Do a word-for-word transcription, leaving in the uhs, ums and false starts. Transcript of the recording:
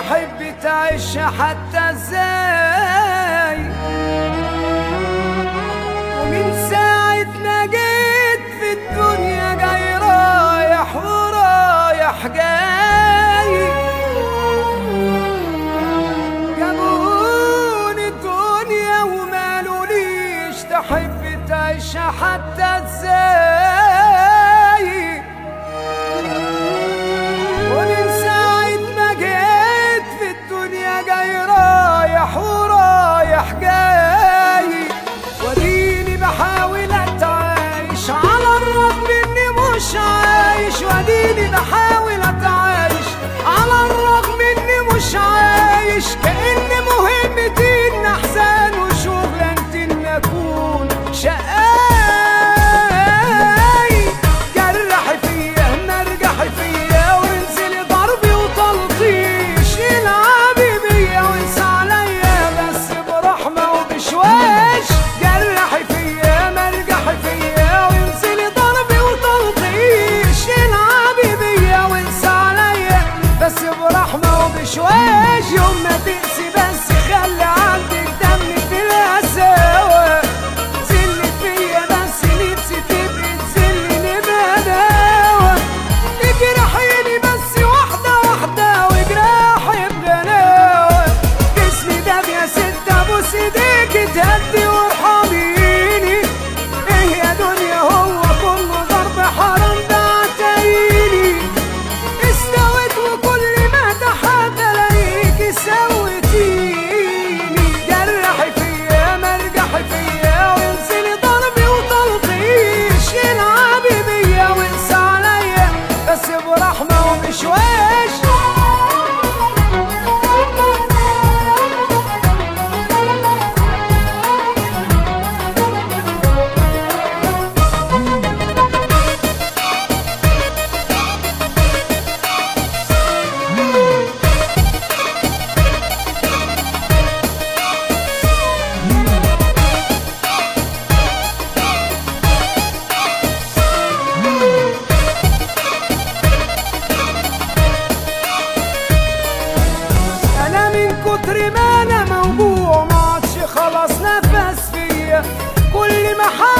تحب تعيش حتى ازاي؟ ومن ساعة ما جيت في الدنيا جاي رايح ورايح جاي، جابوني الدنيا ومالوليش تحب تعيش حتى ازاي؟ ومن ساعة ما جيت في الدنيا جاي رايح ورايح جاي، وديني بحاول اتعايش على الرغم اني مش عايش، وديني بحاول اتعايش على الرغم اني مش عايش، كأن مهمتي ان احزان وشغلانتي ان اكون شقاي. جرح فيا مرجح فيا وانزلي ضربي وتلطيش، العبي بيا وانسى عليا بس برحمة وبشواش. جرح فيا مرجح فيا وانزلي ضربي وتلطيش، العبي بيا وانسى عليا بس برحمة وبشواش. يوم ما تقسي بس خلي عندك دم في القساوة، زلي فيا بس نفسي تبقي تزلني بهداوة، اجرحيني بس واحدة واحدة وجراحي بغلاوة. جسمي داب يا ست ابوس ايديكي تهدي وارحميني، ايه يا دنيا هو كله ضرب حرام ده عتايني، استويت وكل ما تحت الاقيكي سويتيني. جرحي فيا مرجحي فيا وانزلي ضربي وتلطيش، العبي بيا وانسى عليا بس برحمة وبشواش. انا من كتر ما انا موجوع ما عادش خلاص نفس فيا، كل ما